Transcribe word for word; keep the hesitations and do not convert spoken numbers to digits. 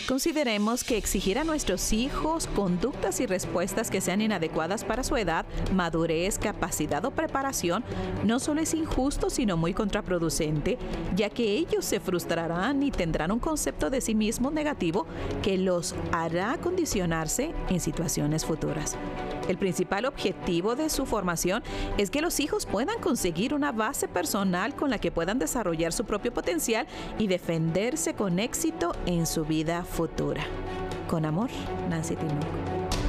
Consideremos que exigir a nuestros hijos conductas y respuestas que sean inadecuadas para su edad, madurez, capacidad o preparación no solo es injusto, sino muy contraproducente, ya que ellos se frustrarán y tendrán un concepto de sí mismos negativo que los hará condicionarse en situaciones futuras. El principal objetivo de su formación es que los hijos puedan conseguir una base personal con la que puedan desarrollar su propio potencial y defenderse con éxito en su vida futura. Con amor, Nancy Tinoco.